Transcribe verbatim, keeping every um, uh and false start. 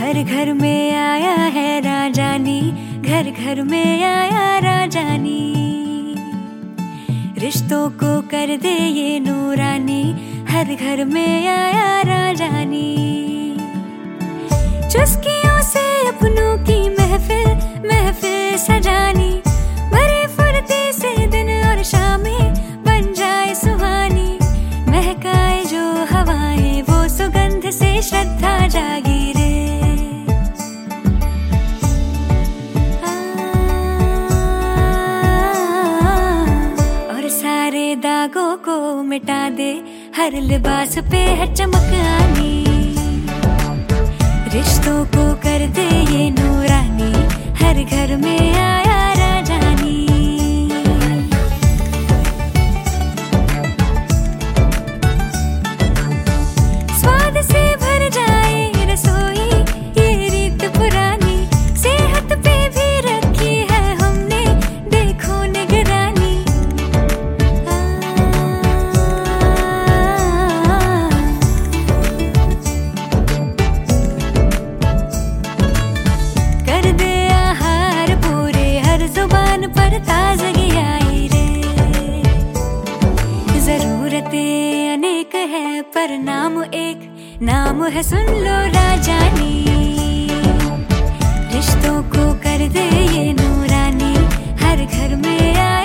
घर घर में आया है राजानी, घर घर में आया राजानी। रिश्तों को कर दे ये नूरानी, हर घर में आया राजानी। चुस्कियों से अपनों की महफिल महफिल सजानी, भरे फुर्ती से दिन और शामें बन जाए सुहानी। महकाए जो हवाएं वो सुगंध से श्रद्धा जागी रे। और सारे दागों को मिटा दे, हर लिबास पे है चमक आनी। रिश्तों को कर दे ये नूरानी, हर घर में आया राजानी। स्वाद से भर जाए रसोई ये रीत पुरानी, सेहत पे भी रखी है हमने देखो निगरानी। कर दे आहार पूरे, हर जुबान पर ताजगी आई रे। जरूरतें अनेक है पर नाम एक, नाम है सुन लो राजानी। रिश्तों को कर दे ये नूरानी, हर घर में आए